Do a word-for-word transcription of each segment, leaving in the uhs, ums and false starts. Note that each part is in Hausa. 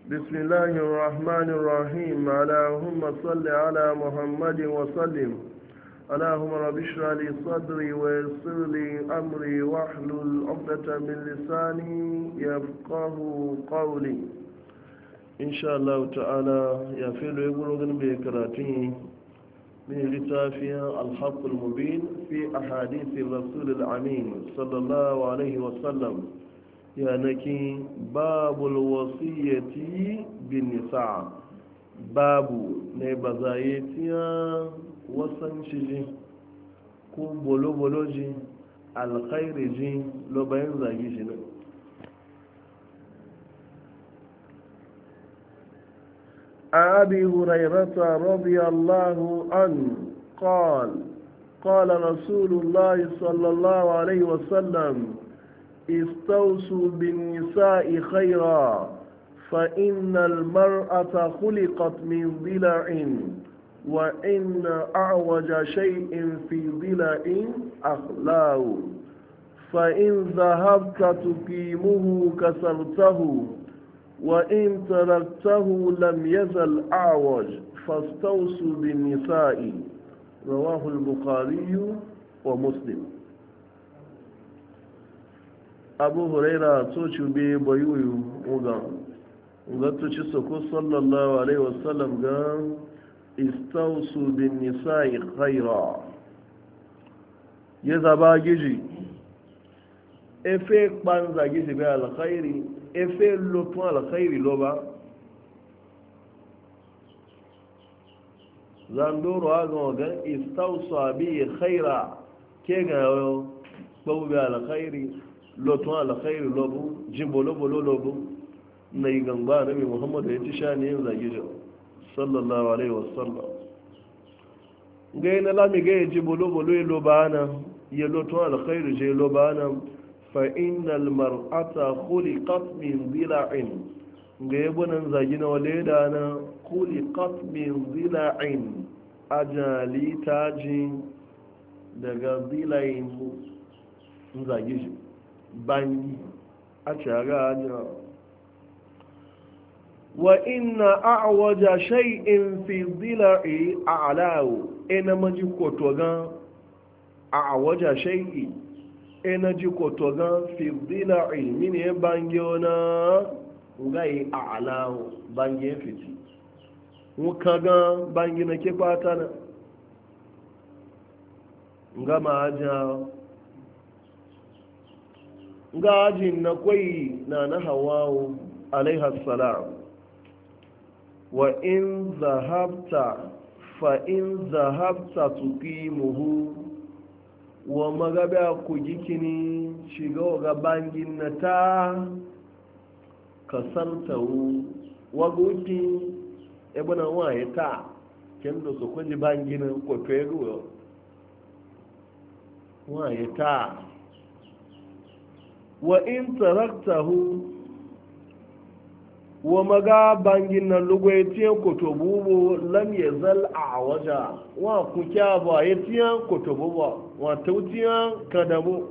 بسم الله الرحمن الرحيم اللهم صل على محمد وسلم. اللهم رب اشرح لي صدري ويسر لي امري واحلل عقدة من لساني يفقه قولي ان شاء الله تعالى. يا فيلو يقولون بكراتين من لتافيا الحق المبين في احاديث الرسول الامين صلى الله عليه وسلم. yanaki babul wasiyyati bin nisa, babu ne ba za yi tiya wasan ji ko bolo-bolo ji alkhairi ji lobayin zagi shi ne. abi hurairata radiyallahu an قال قال رسول الله صلى الله عليه وسلم استوصوا بالنساء خيرا فإن المرأة خلقت من ضلع وإن أعوج شيء في ضلع أخلاه فإن ذهبت تقيمه كسرته وإن تركته لم يزل أعوج فاستوصوا بالنساء. رواه البخاري ومسلم. abu huraira so cube bayuyu uga gato ci soko sallallahu alaihi wasallam ga istausu bin nisa'i khaira ya zaba giji efe kpanza giji bai alkhairi efe lotun alkhairi lo ba zandoro aga waga istausu bi khaira ke ga yau babu bai alkhairi lotun alkhairu lobu jimbolobolo lobu na yi gamba na mai muhammadu ya ci sha ne yin zage jau sallallahu alaihi wasallam gai na lami gai jimbolobolo ya loba na ya lotun alkhairu je loba na fa'inal mar'ata khuliqat min zila'in ga yi bunan zage na wale da na khuliqat min zila'in ajali taji daga zila'in zage shi bangi a caga ajiyar wa inna a'waja shay'in fi dhila'i a'lahu ina maji kotogan a'waja shay'i ina ji kotogan fi dhila'i mini e bangi ona ngai a'lahu bangi fiti mukaga bangi na ke fata na ngama ajiyar gajin na kwai na na hawawo alaihassalam wa in zahabta fa in zahabta tuqimuhu wa magaba ku gikini shiga ga bangin na ta kasantawu wa guki ebona waye ta kendo so kunji bangin ko pego waye ta wa in taraktahu wa maga bangin nan lugwaitiyan kotobubu lam yazal a waja wa ku kya ba yatiyan kotobubu wa tautiyan kadabu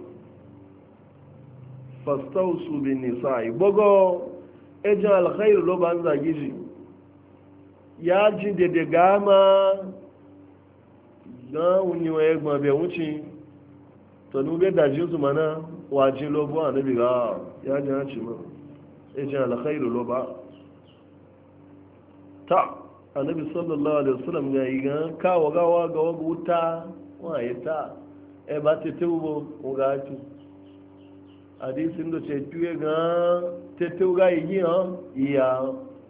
fastausu bin nisa'i bogo ejan alkhair lo ban zagiji ya ji de de gama ga unyi wa egma be wuci to nube da jinsu mana wajin lobo a nabi ga ya ji hanci ma ejin alkhairu loba ta annabi sallallahu alaihi wasallam ya yi gan kawo gawa ga waga wuta waye ta e ba te teubo ga ci hadisin da ce tuye ga te teuga yi ha iya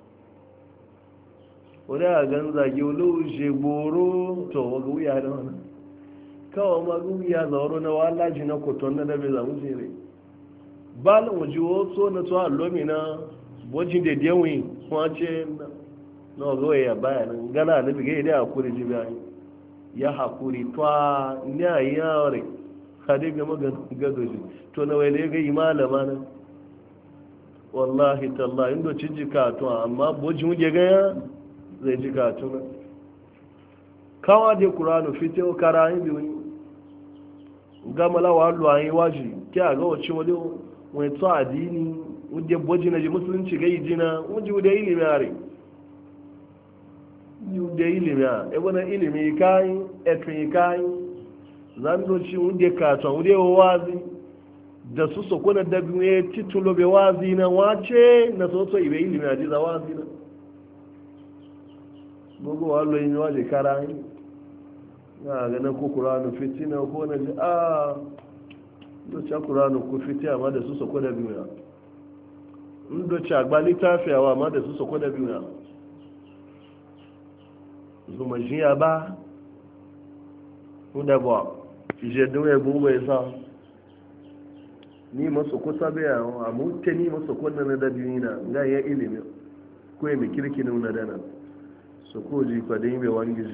wani a gan zage wulu je goro to waga wuya da wani kawo magu ya zauro na walaji na koton na dabe zamu jere bala waje wasu na tsohon lomi na bojin da dewi kuma ce na wazo ya bayanin gana na bigai da hakuri ji bayan ya hakuri twa ni a yi yaware hade ga magado ji to na waile ga yi malama na wallahi tallah inda ci ji katon amma bojin wuge gaya zai ji katon kawa da kuranu fito kara yin biyu gama lawa lu ayin waji ki a ga wacce wale wani to adini wuje boji na ji musulunci ga jina wuje da ilimi are da ilimi a ebe na ilimi kai efin kai zan doci wuje katon wuje wazi da su soko na dabi ne titulo be wazi na wace na so so ibe ilimi a ji za wazi na gbogbo wa lo yin waje kara yi na ga na ko qur'anu fitina ko na ji a do cha qur'anu ko fiti amma da su soko da biyu ya ndo cha gba litafi awa amma da su soko da biyu ya zuma jiya ba unda ba je do e gbogbo e sa ni maso ko sabe ya amma te ni maso ko na da biyu na ga ya ilimi ko e mi kirkinin na dana سكوجي قديم وانجز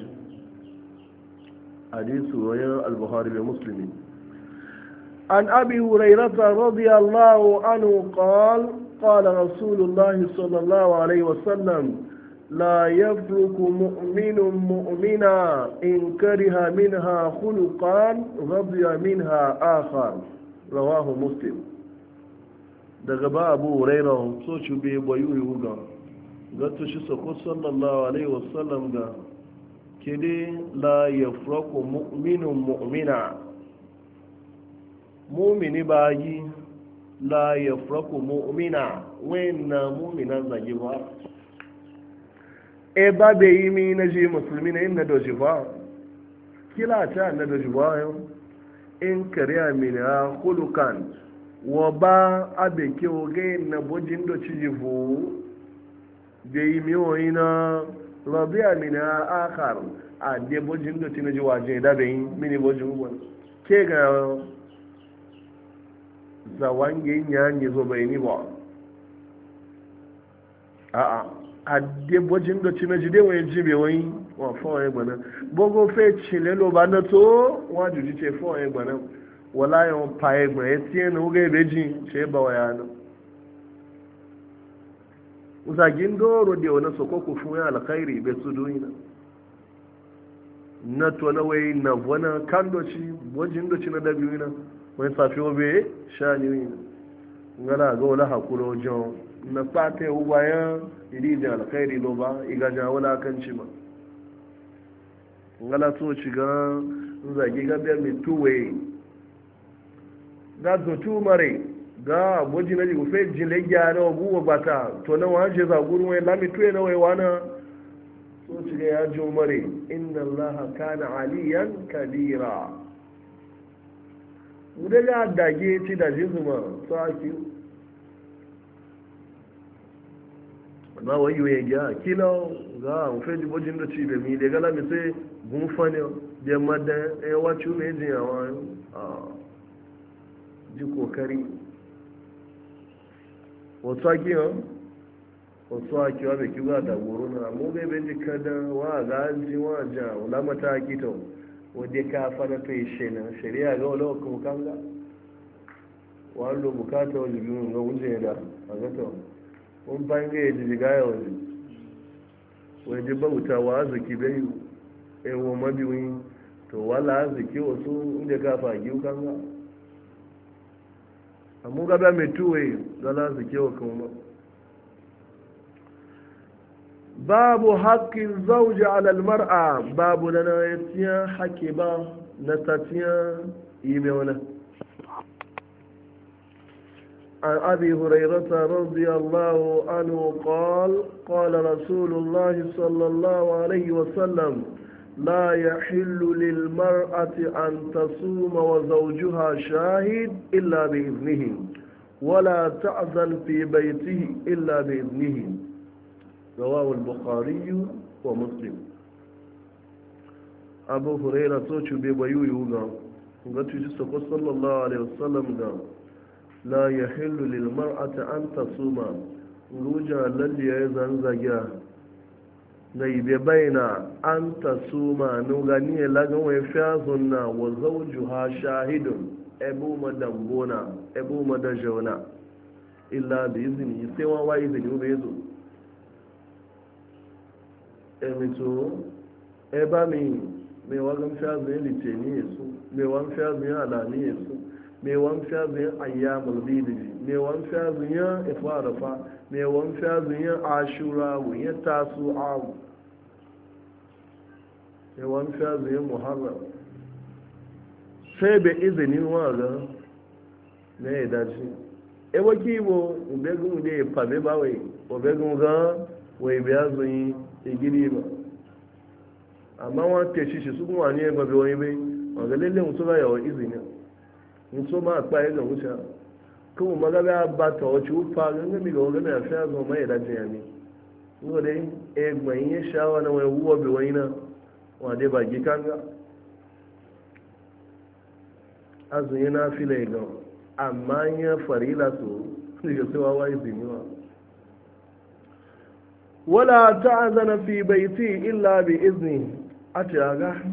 حديث رواه البخاري ومسلم عن أبي هريرة رضي الله عنه قال قال رسول الله صلى الله عليه وسلم لا يفرق مؤمن مؤمنا إن كره منها خلقا رضي منها آخر رواه مسلم دغبا أبو هريرة سوچو بي بيوي وغا gato shi sako sallallahu alaihi wasallam ga kede la yafraku mu'minun mu'mina mu'mini bayi la yafraku mu'mina wenna mu'mina zagi ba e ba be yi mi na ji musulmi na inna doji ba kila ta na doji ba yau in kariya min ha khulukan wa ba abe ke oge na bojin do ci jifu da yi miyoyi na rabia mini a akar a de bojin da tina ji wajen da bai mini bojin wani ke ga zawange yin yanyi zo bai ni ba a a a de bojin da tina ji dai wani jibe wani wa fawon ya gbana bogo fe cile lo ba na to wa juji ce fawon ya gbana wala yawon pa ya gbana ya tiye na wuga ebe ji ce ba wa yana uzagin doro da wani sokoko fun ya alkhairi bai su duniya na to na wai na wani kan doci wajen doci na dabi na wani safi obe sha ni wina ngana ga wala hakuri wajen na fata yau bayan iri da alkhairi lo ba igajen wala kan ci ba ngana to ci ga zagi ga biyar mai tuwe ga zo tu mare ga boji na jigu fai jin legya na wagu bata to na waje za gurun wai lami tuye na wai wana so ci ga ya jo mare inna allaha kana aliyan kabira mude ga dage ci da jizuma so aki ba wai yoye ga kilo ga mu fai bojin da ci be mi de ga lami sai gun fane de madda e wachu ne jin yawa a ji kokari wasu aki yan wasu aki wa bai kiwa da goro na mu bai bai jika da wa ga ji wa ja wala mata aki to wadda ka fara to yi shena shari'a ga wala kuma kanga wa lo bukata wa jibi ga wunje da a ga to mun bange ya ji ga ya wani wadda bauta wa arziki bai e wo mabiwi to wala arziki wasu inda ka fa giu kanga amma gaba mai tuwe zala su kewa kuma babu haƙƙin zauji alal mar'a babu na na yatiya haƙƙi ba na tatiya yi mai wani عن أبي هريرة رضي الله عنه قال قال رسول الله صلى الله عليه وسلم لا يحل للمرأة أن تصوم وزوجها شاهد إلا بإذنه ولا تعزل في بيته إلا بإذنه رواه البخاري ومسلم أبو هريرة توشو بيبيو يوغا قلت صلى الله عليه وسلم قال لا يحل للمرأة أن تصوم روجا للي يزنزجا na ibe baina an ta suma nugani ya lagan wai fiyazun na wa zauju ha shahidun ebu madambona ebu madajauna illa da izini sai wa wa izini ube zo emito eba mi mai wagan fiyazun ya litini ya su mai wagan fiyazun ya alani ya su mai wani fiyazuyin ayyamul bidi mai wani fiyazuyin ifarafa mai wani fiyazuyin ashura wuyin tasu awu mai wani fiyazuyin muharram sai bai izinin waga na ya dace ewa kibo obegun da ya fame ba wai obegun ga wai biya zuyi igiri ba amma wọn ke ṣiṣi su kuma ne ba bai wani bai waga lalle mutu ba yawon izini mutu ma a kpaye ga wuce kuma magana ba ta wace ufa gangami ga wagana ya fiya zuwa mai dace ya ne ngo dai e gbayin ya shawa na wani wuwa bai wani na wade ba gikanga azun yana fila ya gan amma ya farila su daga cewa wa izini wa wala ta'azana fi baiti illa bi izni atiaga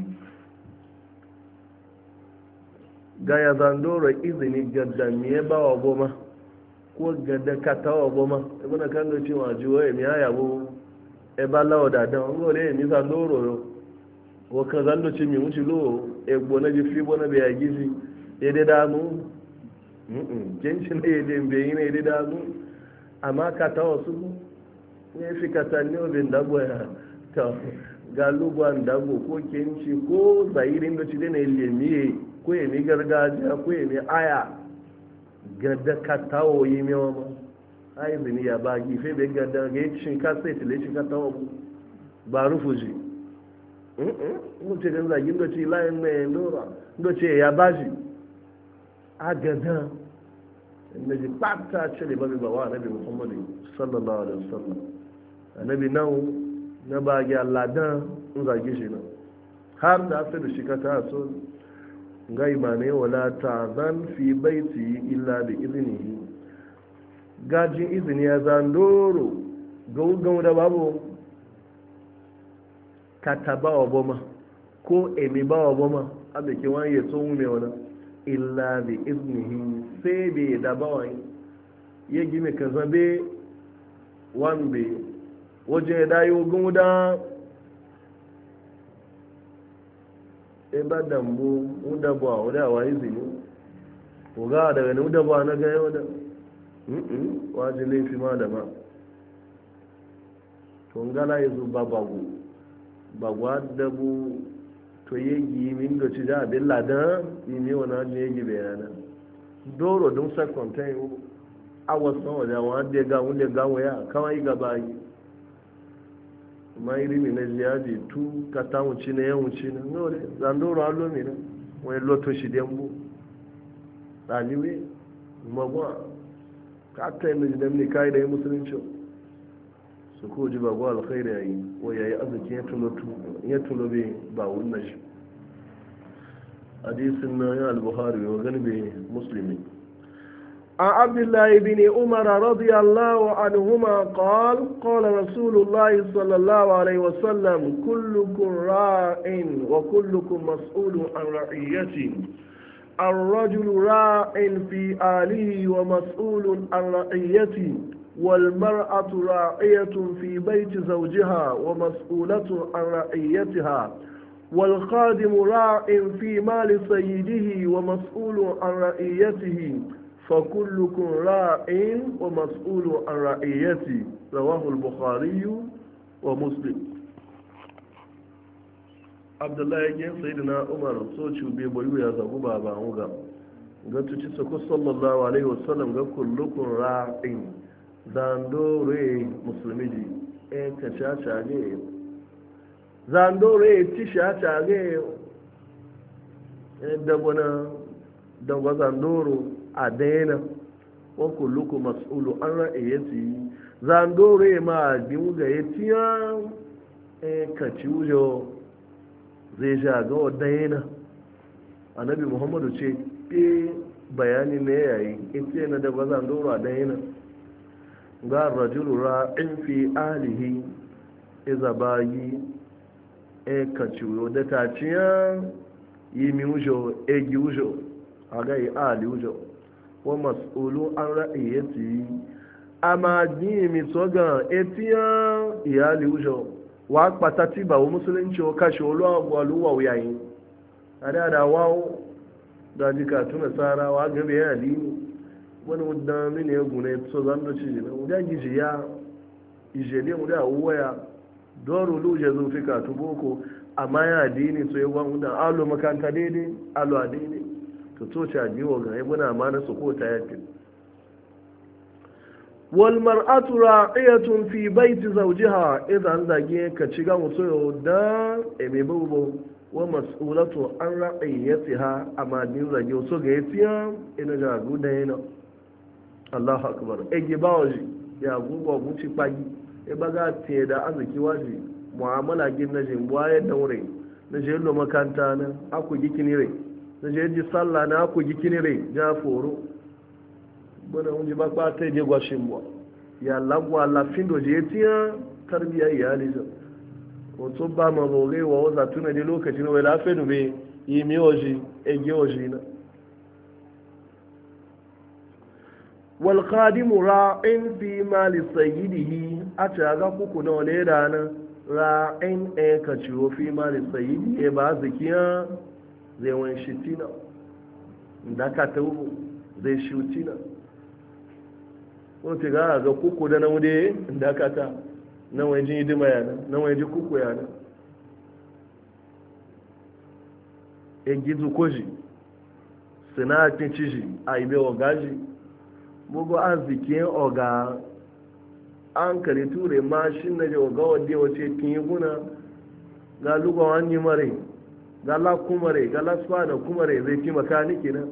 ga ya zandora izini gadda miye ba wa goma ko gadda kata wa goma ibuna kan ga cewa jiwo ya miya yabo e ba lawo da dan ngole mi zandoro wo kan zando ci mi muci lo e gbona ji fi bona be ya gizi e de damu jinshi ne ya dembe yi ne da damu amma ka ta wasu ne fi ka ta ne obin dago ya ta galugwan dago ko kenci ko zahirin da ci da ne lemiye ko ya mi gargajiya ko ya mi aya gada ka ta woyi mewa ma ai zini ya ba gife bai gada ga yi shin ka sai tile shi ka ta wabu ba rufuji mun ce gan zagin da ci layin mai lura da ce ya bashi agada na ji ɓata ce da babu bawa annabi muhammadu sallallahu alaihi wasallam annabi nan na bagi alladan in zage shi nan har da aka da shi ka ta so ga imane wala ta zan fi baiti illa bi iznihi gajin izini ya zandoro gaugan da babu kataba wa boma ko emi ba wa boma abin ke wani ya tsohon mai wani illa bi iznihi sai bai da bawai ya gime ka zabe wambe wajen ya dayi ogun da eba dambu udabwa wadda wa izini oga daga ne udabwa na gaya wadda wajen laifi ma da ma to ngala ya zo ba bagu bagwa dabu to yegi min da ci da abin ladan imi wani hajji yegi bayana doro don second time awa sanwa da wani da ga wani ga waya kawai gaba yi ma iri mi na ziyaji tu kata wuci na yan wuci na nore zandoro alo mi na wani loto shi dembo ɗaliwe magwa ka ta yi na jidan ne kayi da yi musulunci su ko ji bagwa alkhairi yayi wa yayi arziki ya tulo bai ba wannan shi hadisin na ya al-buhari wa galibi muslimi عن عبد الله بن عمر رضي الله عنهما قال قال رسول الله صلى الله عليه وسلم كلكم راع وكلكم مسؤول عن رعيته الرجل راع في آله ومسؤول عن رعيته والمرأة راعية في بيت زوجها ومسؤولة عن رعيتها والخادم راع في مال سيده ومسؤول عن رعيته فكلكم راع ومسؤول عن رعيته رواه البخاري ومسلم عبد الله يجي سيدنا عمر سوچو بي بويو يا زغو بابا هوغا غتو تي سكو صلى الله عليه وسلم غ كلكم راع zando re musulmi ji e ka caca ne zando re ti caca ne e dabona dangwa zandoro a daina wa kulluku mas'ulu an ra'ayati zando re ma biyu ga yatiya e ka ci wujo zai ja ga daina annabi muhammadu ce ke bayani ne yayi ita na da zandoro a daina ga rajulu ra'in fi alihi iza bayi e kaciwo da taciya yi mi ujo e gi ujo a ga yi ali ujo wa mas'ulu an ra'iyati ama ni mi soga etiya iyali ujo wa patati ba wo musulunci o kashi olu agwalu wa yayin ada da wawo da ji ka tuna sarawa gabe ya dini wani wadda mini ya gune so zan da ci na wadda gizi ya ijele wadda waya doro luje zo fi ka boko amma ya dini so ya gwan wadda alo makanta daidai alo a daidai to to ci a jiwo ga ya guna ma na su ko ta yafi wal mar'atu ra'iyatun fi baiti zawjiha idan zage ka ci ga mutu da ebe bubu wa mas'ulatu an ra'iyatiha amma din zage so ga yatiya ina ga guda yana Allahu akbar ege bawoji ya gugwa guci pagi e baga te da azuki waji mu'amala gin na jin waye daure na je lo makanta na aku gikini re na je ji sallah na aku gikini re ja foro bana unji ba kwa te je gwashin mu ya lagwa la findo je tiya tarbiya iyali zo wato ba ma roge wa waza tuna da lokacin wai lafiya nube yi miyoji ege oji na wal qadimu ra'in fi mali sayyidihi a ta ga kuku na wale da nan ra'in e ka ciwo fi mali sayyidi e ba zakiya zai wani shitina da ka tawo zai shitina wata ga ga kuku da na wude da ka ta na waje hidima yana na waje kuku yana e gizu koji sinatin ciji a ibe ogaji bugu arzikin oga an kare ture mashin na je oga wadda wace kin yi guna ga lugwa wani mare ga la kumare ga la spada kumare zai fi makaniki na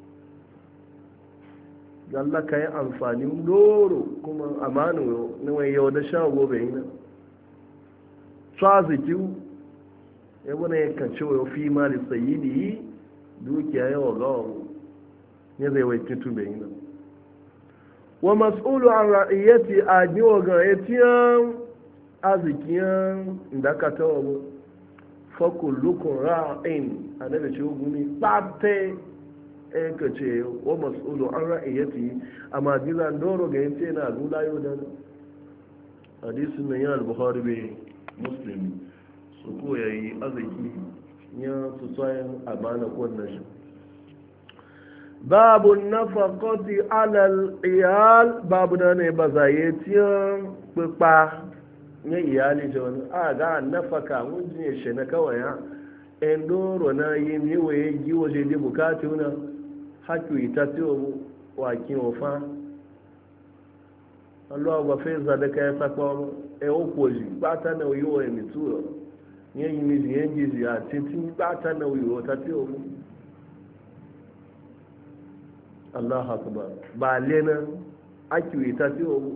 Allah ka yi amfani doro kuma amanu na wani yau da sha gobe yi nan tsazikiu ya wani ya kanci wa fi mali sayidi dukiya yawa gawa ya zai wai kitu bai yi nan wa mas'ulu an ra'iyyati a niwa ga ya tiyan azikiyan da ka tawa bu fakullukun ra'in a daga ce gumi ɓate ka ce wa mas'ulu an ra'iyyati amma gizan doro ga yace na gula yau da hadisin nan yana bukhari bai muslim su ko yayi azaki ya su tsayin amana wannan shi babu nafaqati ala al-iyal babu da ne bazayetiyan pipa ne iyali jon a ga nafaka mun je shi na kawai ya endoro na yi miwe giwo je di bukatu na haki ita tí o wà kí o fa ọlọ́ọ̀gbà fẹ́ zadaka ya sakpa ọmọ ẹ ó kò jì pátá náà yíwọ ẹ̀mí tú rọ yẹn yìí mi yẹn jìjì àti tí pátá náà yíwọ ta tí o mú allah akbar ba lena haki ita tí o mú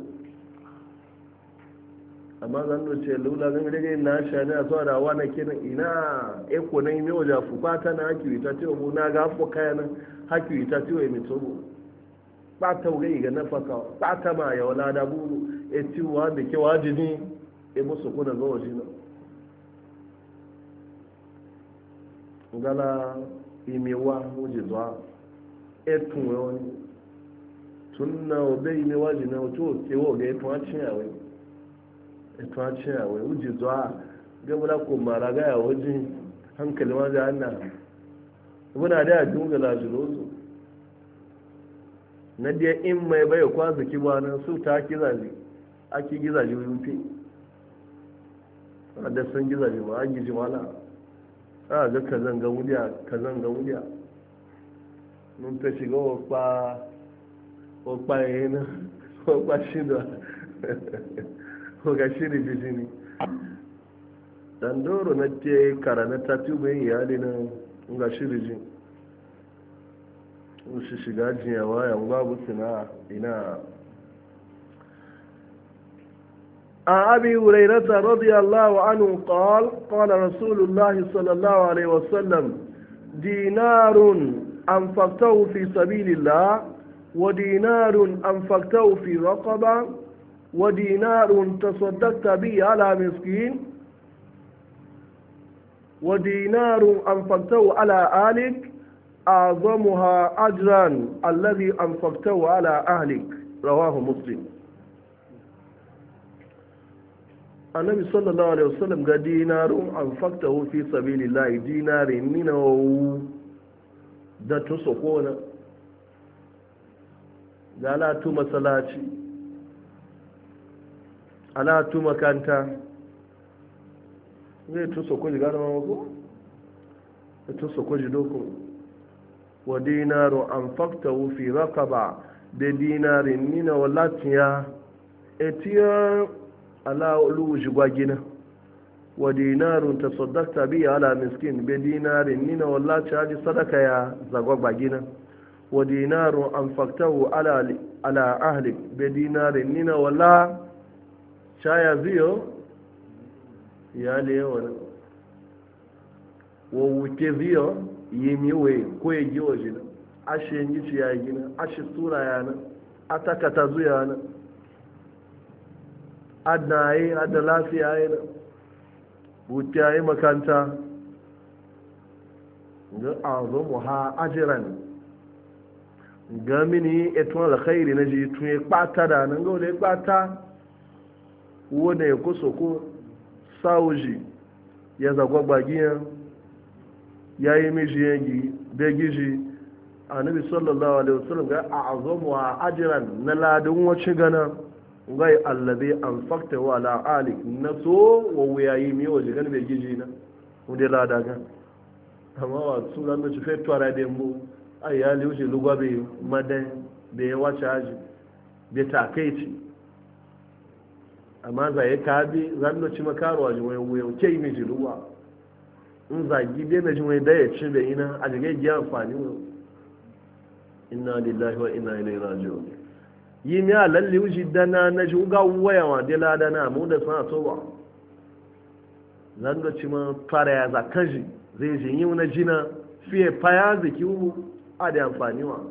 amma zan doce lula zan rage na shani a zuwa da wani kenan ina eko na yi mewa jafu pátá na haki ita tí o mú na gafo kayanan haki ita ti wa mi tobo pata ugai ga nafaka pata ma ya wala da buru e ti wa de ke wajini e musu kuna ga wajina ngala imewa uji zwa e tun woni tunna obe imewa jina to ke wo ga tun acin yawe e tun acin yawe uji zwa ga bula ko mara ga ya waji hankali ma ga annabi muna da dunga lajirozu na dai in mai bai kwaza kiba nan su ta kizaje ake gizaje yufi a da san gizaje ma an giji mala a ga kazan ga wudiya kazan ga wudiya mun ta shiga wakpa wakpa yana wakpa shida wakpa shida jijini dan doro na te karana ta tube iyali na nga shirijin shi shiga jiyawa ya babu suna ina عن أبي هريرة رضي الله عنه قال قال رسول الله صلى الله عليه وسلم دينار أنفقته في سبيل الله ودينار أنفقته في رقبة ودينار تصدقت به على مسكين ودينار أنفقته على أهلك أعظمها أجرا الذي أنفقته على أهلك رواه مسلم. annabi sallallahu alaihi wasallam ga dinarun an faktahu fi sabilillahi dinarin minawu da tun soko na ga alatu masalaci alatu makanta zai tun soko ji gane mamako da tun soko ji dokun wa dinaru an fakta wufi rakaba da dinarin nina wa latiya etiyar ala'ulu jigwagina wa dinarun ta saddakta biya ala miskin be dinarin nina wa latiya ji sadaka ya zagwagwagina wa dinarun an faktahu ala, ala ahlik be dinarin nina wa la shaya ziyo ya le wani wa wuke ziyo yi miwe ko ya giwa jina ashe yin ci ya gina ashe sura yana atakata zuya na adna yi adda lafiya yana wuce yi makanta ga azumu ha ajiran ga mini etun alkhairi na ji tun ya kpata da nan ga wale kpata wanda ya kusa ko sauji ya zagwa bagiyan ya yi miji yangi da gishi annabi sallallahu alaihi wasallam ga a'zamu wa ajran na ladin wacce gana gai allazi anfaqta wa ala alik naso wa wayayi mi waje gan be gishi na wanda lada ga amma wa su zan da fe twara da mu ai ya liuje lugwa be madan be wace aji be takeici amma za ya kabi zan da ci makarwa ji wayo wayo ke mi ji lugwa in zagi dai na ji wani da ya ci da ina a jigai giya amfani wa inna lillahi wa inna ilaihi raji'un yi mi a lalle wuji dana na ji ga wayawa da ladana mu da sana so ba zan da ci ma fara ya za kanji zai ji yi na jina fiye faya zaki wu a da amfani wa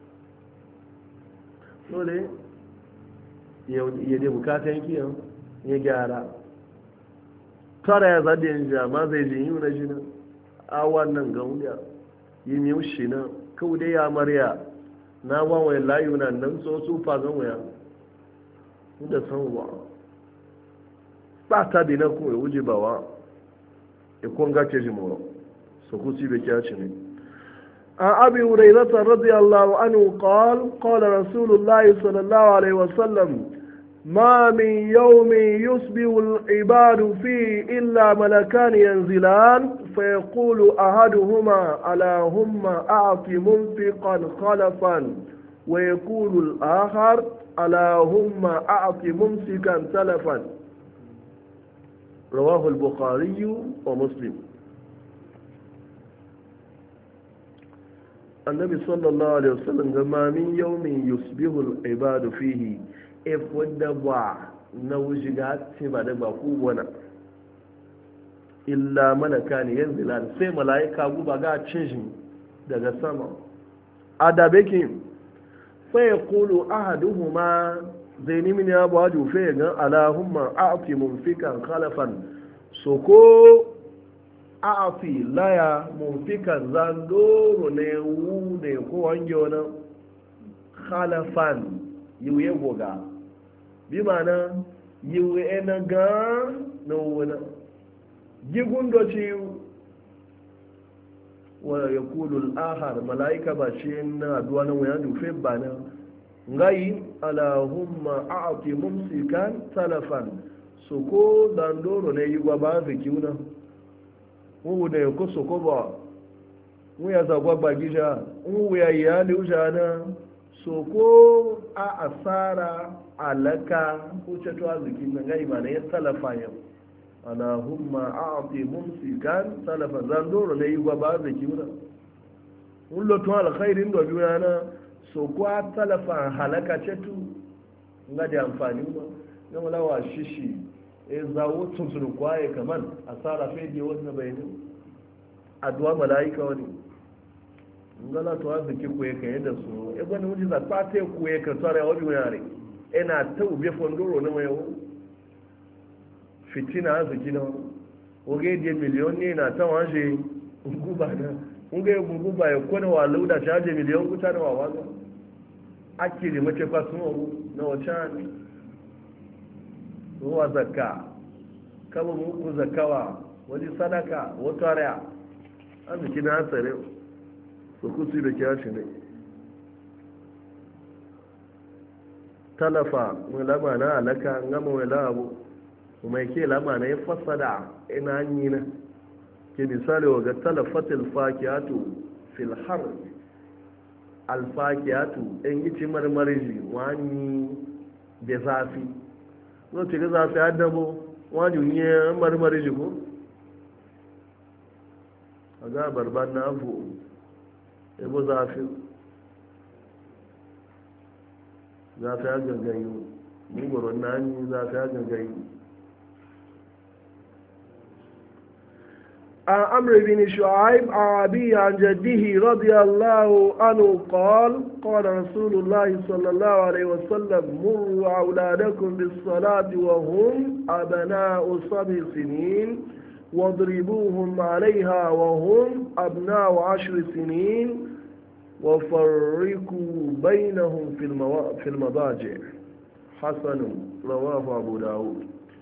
dole ya dai bukatan yanki ya gyara tara ya zaɗe yin jama zai ji yi na jina a wannan ga wuya yi miyu shi na kawai ya marya na wawai layu na nan so su fagan wuya da san wa ba ta bi na kuma ya wuce ba wa ikon gace ji moro su kusi bai kya ci ne عن أبي هريرة رضي الله عنه قال قال رسول الله صلى الله عليه وسلم ما من يوم يصبح العباد فيه إلا ملكان ينزلان فيقول أحدهما اللهم أعط منفقا خلفا ويقول الآخر اللهم أعط ممسكا تلفا رواه البخاري ومسلم. النبي صلى الله عليه وسلم ما من يوم يصبح العباد فيه wadda ba na wuce ga ce ba da ba kowane illa malaka ne yanzu lan sai mala'ika guba ga cin shi daga sama adabekin sai kulu ahaduhuma zai nimi ne abu hadu fe ga alahumma a'ti mumfikan khalafan so ko a'ti laya mumfikan zandoro ne wu ne ko wange na khalafan yiwu goga bi mana yiwu ena ga na wuna gigun doci wa ya kulu al'ahar mala'ika ba shi na aduwa na wuyan dufe ba na ngayi alahumma a'ati mumsikan talafan so ko dandoro na yi gwaba zaki wuna wu da ya kusa ko ba wu ya zagwa ba gija wu ya yi hali wuja na so ko a asara alaka ko ceto arziki na gai ma na ya talafa yau Allahumma a'ti mumsikan talafa zan doro na yi gwaba arziki wuna un lotun alkhairin da biyu na so ko a talafa halaka ceto nga da amfani ba na malawa shishi e zawo tuntun kwaye kaman asara fede wannan bayanin addu'a malaika wani ngala to arziki ku yake yadda su e gwani wuji za ta te ku yake tsare wani yare ina ta ube fondoro na mai fitina arziki na oge die miliyon ne na ta wanje guba na unge guba ya kona wa lauda charge miliyon guta na wawaga akiri mace kwa sun na wata ne ruwa zakka kama muku zakawa wani sadaka wata raya arziki na tsare su kusi da kyashi ne talafa mai lama na alaka gama mai labu mai ke lama na ya fasada ina hanyi na ke misali wa ga talafatil fakiyatu fil har alfakiyatu in yi ci marmariji wani da zafi zo ci ga zafi adabo wani yi marmariji ko a ga barban na abu ebo zafi zafi ya gangayi mugurin na hanyi zafi ya gangayi عن عمرو بن شعيب عن أبيه عن جده رضي الله عنه قال قال رسول الله صلى الله عليه وسلم مروا أولادكم بالصلاة وهم أبناء سبع سنين واضربوهم عليها وهم أبناء عشر سنين وفرقوا بينهم في المو... في المضاجع حسن رواه أبو داود.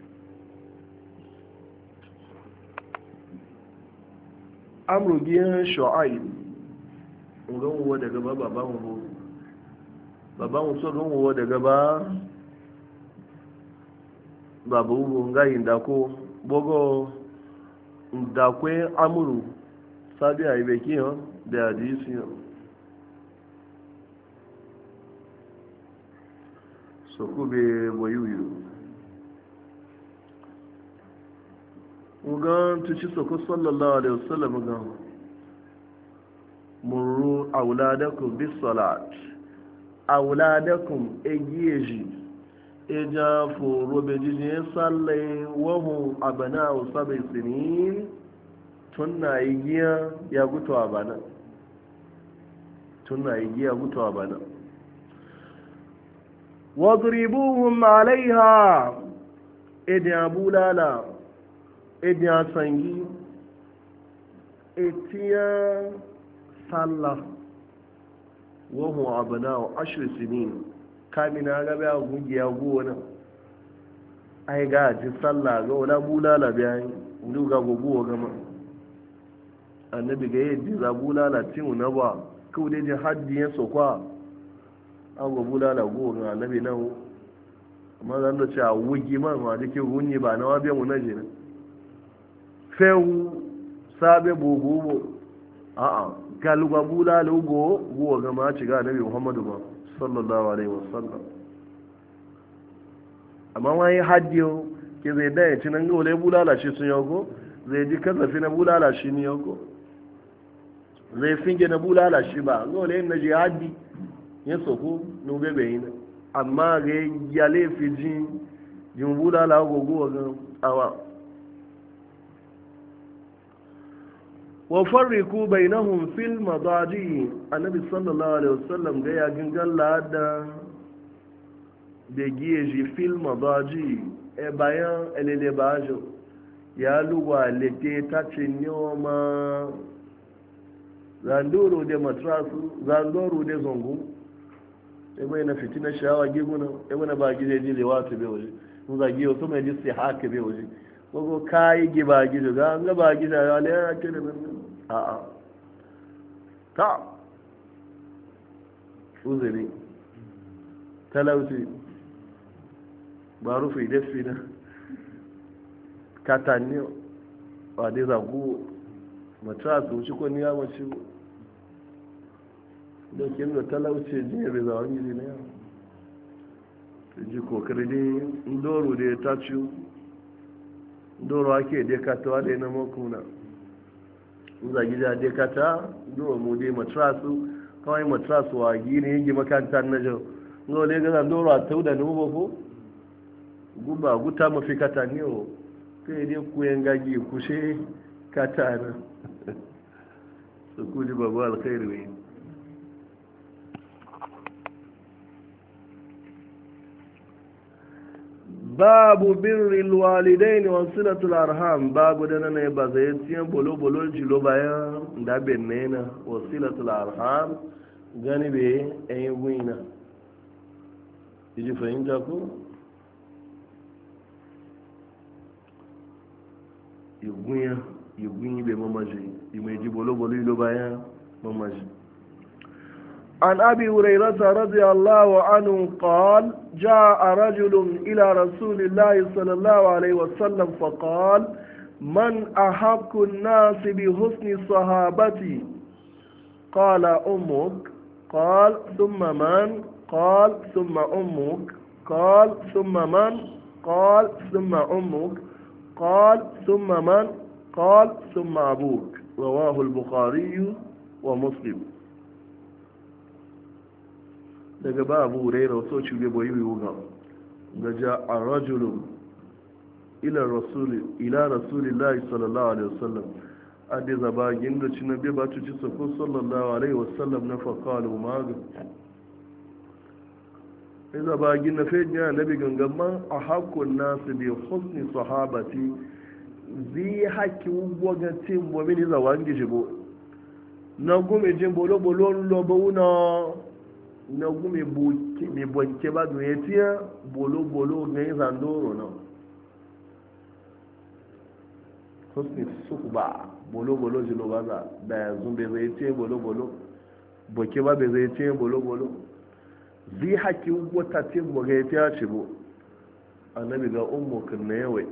amru biyan shu'aib ngan wo daga ba baban wo baban so ngan wo daga ba babu wo ngai ndako bogo ndakwe amru sabi aibe kiyo da hadisi so kube boyuyu ugan tuci soko sallallahu alaihi wasallam ga muru auladakum bis salat auladakum egiyeji eja fo robe jije sallai wa hum abna'u sab'i sinin tunna igiya ya gutu abana tunna igiya gutu abana wadribuhum alaiha idan bulala ediyan sangi etiyan sallah wahun abana wa ashirin sinin kamina gaba ya gugiya gona ai ga ji sallah ga wala bulala bayan wani ga guguwa gama annabi ga yadda za bulala timu na ba kawai dai jin haddi ya sokwa an ga bulala gona annabi nan amma zan da ce a wugi man ma da ke gunyi ba na wabe mu na jina fewu sabe bugubo a'a galuga bula lugo go ga ma ci ga nabi muhammadu ba sallallahu alaihi wasallam amma wani hadiyo ke zai da ya ci nan gole bulala shi sun yago zai ji kasafi na bulala shi ne yago zai finge na bulala shi ba gole na ji haddi ya soko no bebe yin amma ga yale fi jin jin bulala go go ga awa wafarriku bainahum fil madaji annabi sallallahu alaihi wasallam ga ya gingan lada da giyeji fil madaji e bayan elele bajo ya lugwa lete ta cinyoma zandoro de matrasu zandoro de zongo e bai na fitina shawa giguna e bai na ba gije jile wato be waje mun za giyo to mai jisi haka be waje kogo kai giba gijo ga ga ba gida ya le ya ce da a'a ta uzuri talauci ba rufe dafi na katanni ba dai zagu mata su wuce ko ni ya mace da kin da talauci jiya bai zawon gidi na yau ji kokari dai ndoro da ya taci ndoro ake dai katawa da na makuna zagi da dai kata ndoro mu dai matrasu kawai matrasu wa gini yin makanta na jau ngole ga ndoro a tauda ne mu ko guba guta mafi kata ne o kai dai ku yan gagi kushe kata na su kuli babu alkhairu ne babu birril walidaini wa silatul arham babu da nan ba zai tiyan bolo bolo jilo bayan da bennena wa silatul arham gani be ayi wina ji fahimta ko igunya igunyi be mamaji imai ji bolo bolo jilo bayan mamaji عن أبي هريرة رضي الله عنه قال جاء رجل إلى رسول الله صلى الله عليه وسلم فقال من أحق الناس بحسن صحابتي قال أمك قال ثم من قال ثم أمك قال ثم من قال ثم أمك قال ثم من قال ثم أبوك رواه البخاري ومسلم. daga ba abu huraira wasu cile boyi wuga ga ja a rajulun ila rasuli ila rasulillahi sallallahu alaihi wasallam ade zaba ginda ci na be ba tuci sako sallallahu alaihi wasallam na faqalu maga sai zaba ginda fe ya nabi gangamman a hakun nasu bi husni sahabati zi haki woga tin bo mini zawangi jibo na gume jin bolo bolo lo bauna na gume mai bonke ba da ya tiya bolo-bolo na yi zandoro na husni suku ba bolo-bolo jilo ba za da yanzu bai zai tiya bolo-bolo boke ba bai zai tiya bolo-bolo zai haki wata tin boga ya tiya ce bo annabi ga ummokin na yawai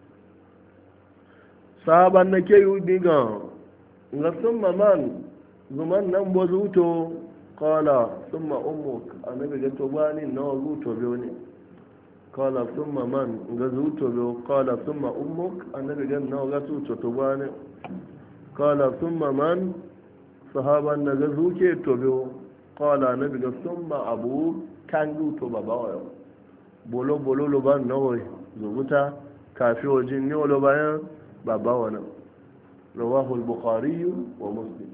sahaban na ke yi diga ga sun maman zuman nan bo zuto kala sun ma'ummuk annabi ga tobani nawa zuto biyu ne kala sun man ga zuto biyu kala sun ma'ummuk annabi ga nawa ga zuto tobani kala sun man sahaban na ga zuke to biyu kala annabi ga sun abu kan zuto baba wayo bolo bolo lo ban nawa zubuta kafi wajen ne wala bayan baba wana rawahu al-bukhari wa muslim.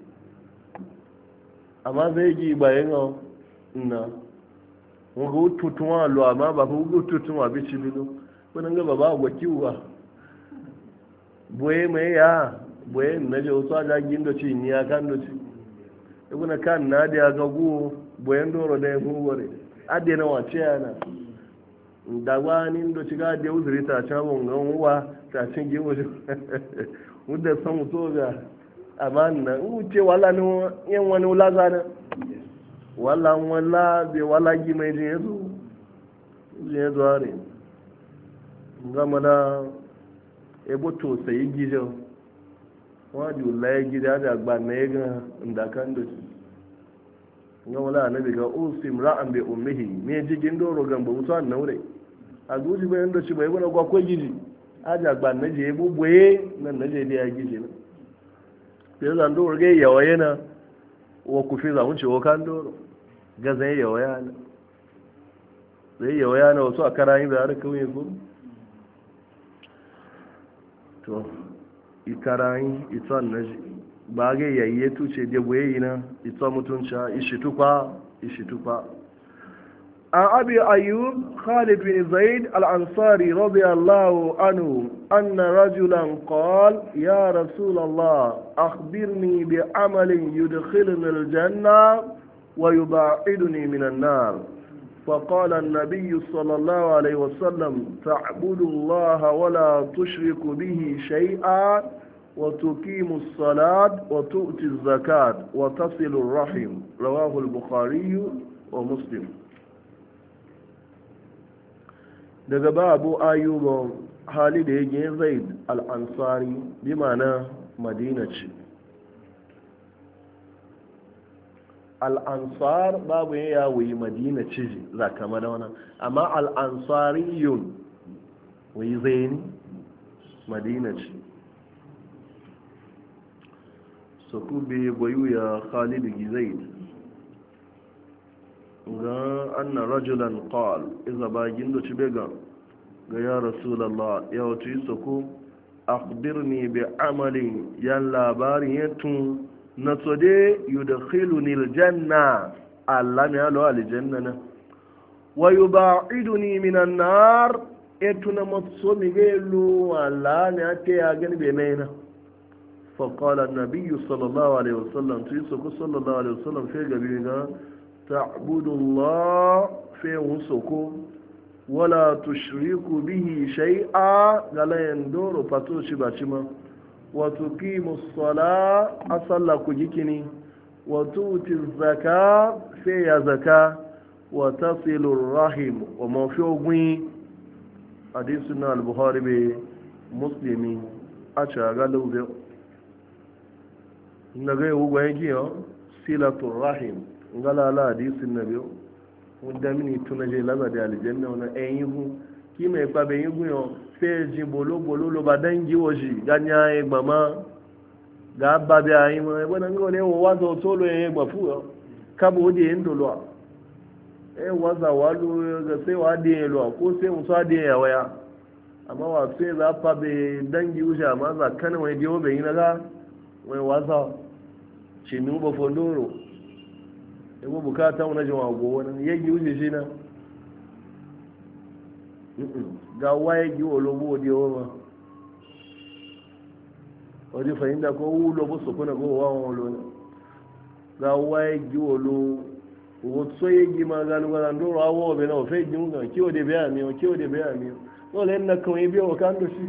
amma zai gi bayan yau na wani tutuwa lo amma ba ku tutuwa bi ci bilu wani gaba ba wa kiwa boye mai ya boye na je wasu ajagin da ci ni ya kan da ci ibuna kan na da ya ga gu boyen doro da ya gugore ade na wace yana da wani da ci ga da uzuri ta can wangan uwa ta cin giwo wanda san mutu ga amma na wuce wala ne yan wani wula zana wala wala bai wala gi mai jin yazo jin yazo are gama da ebo to sai gijo wadi wallahi gida da gba na ga inda kan do gama la nabi ga usim ra'an bi ummihi me jigin doro gamba mutu an naure a guji bayan da shi bai gona gwa ko gidi aja gba na je ebo boye nan na je da ya gidi na sai zan doro ga yawa yana wa kufi za mu ce wa kan doro ga zai yawa yana zai yawa yana wasu a karayin da har kawai ko to ikarayin ita naji ba ga yayye tuce da boye yana ita mutunca ishi tufa ishi tufa عن أبي أيوب خالد بن زيد الأنصاري رضي الله عنه أن رجلا قال يا رسول الله أخبرني بعمل يدخلني الجنة ويبعدني من النار فقال النبي صلى الله عليه وسلم تعبد الله ولا تشرك به شيئا وتقيم الصلاة وتؤتي الزكاة وتصل الرحم رواه البخاري ومسلم. daga ba abu ayyuban hali da ya gina zaid al'ansari bi mana madina ce al'ansar babu ya yawon madina ce za kama da wani amma al'ansari yun wai zaini madina ce su kube bayu ya hali da zaid ga anna rajulan qal iza bagin da ci bega ga ya rasulullah ya wato yisako akhbirni bi amalin yan labarin yatun na tsode yudkhiluni aljanna allah ne alo aljanna na wa yubaiduni minan nar etuna matso migelu allah ne ate ya gani be naina fa qala an-nabiy sallallahu alaihi wasallam tuyisako sallallahu alaihi wasallam fe gabi ga تعبد الله في وسكو ولا تشرك به شيئا قال يندور فتوشي باشما وتقيم الصلاة أصلى كجيكني wa tuti zaka sai ya zaka wa tasilu rahim wa mafi ogun hadisu na al-buhari be muslimi a caga laube na ga yawu gwayen giyo silatun rahim ngalala hadisun na biyu wadda mini tuna je laza da aljanna wani ɗayan yiwu ki mai kwabe yiwu yau sai ji bolo bolo lo ba dangi waje ganya ya gbama ga abba bi a yi ma ebe nan gole wa waza otolo ya yi gbafu yau kabo wadda yin dolo e waza walu ga sai wa adi yin lo ko sai musu adi yin waya amma wa sai za fa be dangi wuce amma za kana wani diyo bai yi na ga wani waza ce mi ba fondoro ebo bukata wani jima go wani yagi wuce shi na ga waye gi olobo di oma odi fahimta ko wulo bo so kuna go wa wolo ga waye gi olo wo so yegi ma ga lugara ndoro awo be na fe junga kiwo de be ami o kiwo de be ami no le na ko ibi o kan do shi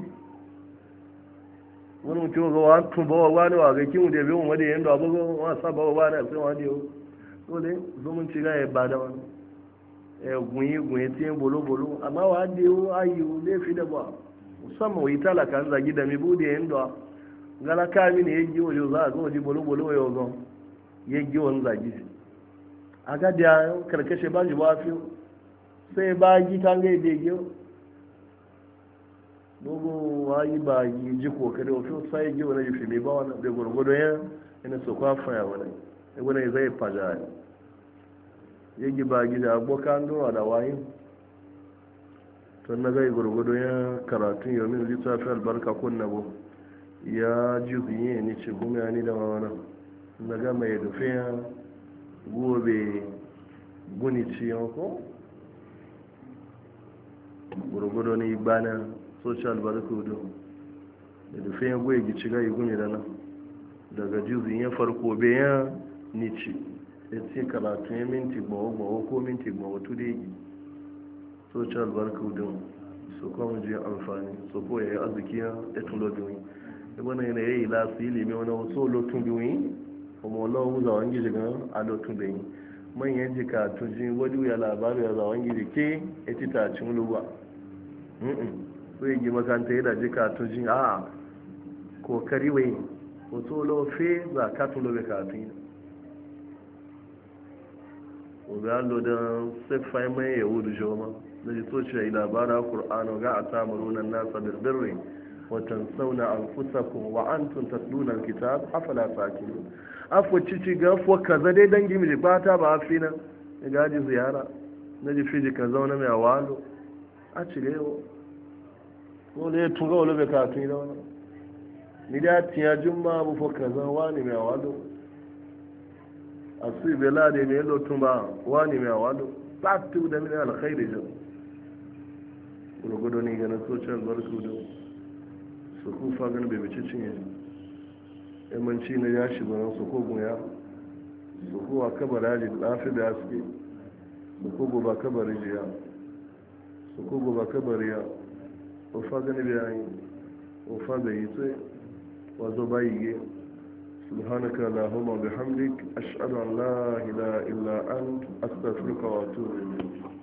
wani mutum ga wa tun ba wa ne wa ga kiwo de be mo de yendo abugo wa sa ba wa na sai wa de o dole zumunci ga ya bada wani gunyi gunyi tiyan bolo-bolo amma wa da yiwu ayu laifi da ba musamman wai talaka an zagi da mai bude yin da gala kami ne ya gi wajen za a zo waje bolo-bolo ya wajen ya gi wani zagi a ga da karkashe ba ji ba fi sai ba gi kan ga da gi dogo wa yi ba gi ji kokari wafi sai gi wani jifi mai ba wani da gwargwado ya yana so kwafa ya wani wani zai faja yagi ba gida abokan dowa da wayin tun na gai gurgudu ya karatun yomin littafi albarka kunna bu ya ji zuye ni ce gumi ni da wani na gama ya dufe ya gobe guni ci yanko gurgudu ni bana social barkudu da dufe ya goye gici gai gumi da nan daga jizin ya farko bayan nici ya ce karatu ya minti gbawo-gbawo ko minti gbawo tudegi social barcoding su kuma ji amfani su ko ya yi arziki ya tulo biyu ibi na yana yayi lasu ilimi wani wasu lotun biyu kuma wala wuza wangi jigan a lotun biyu manyan jika tunji wadi ya labaru ya zawon gidi ke ya ci tacin luwa so yi makanta ya da jika tunji a kokari wai wato lofe za ka tulo bai katun ogalo don sifai mai yahudu shoma da ji soci ya yi labara ƙur'anu ga a samurunan nasa birbirin watan sauna an fusakun wa an tun tatlunan kitab afala sakiru afo cici ga fo kaza dai dangi mi ba ta ba fi na ya gaji ziyara na ji fiji ka zauna mai awalo a cire yau ko da ya tunga wani bai katun da wani ni da tiya jumma bu fo kaza wani mai awalo asu bela da mai lotun ba wani mai awalo satu da min alkhairi jo gudu ne ga na social barku da su kufa ganin bai bici cinye yamanci na ya shi zanen su kogun ya su kowa kabara ji lafi da haske su kogo ba kabari jiya su kogo ba kabari ya ofa gani bai yi ofa bai yi sai wazo bayi ge subhanaka allahumma bihamdik ashhadu an la ilaha illa ant astaghfiruka wa atubu ilayk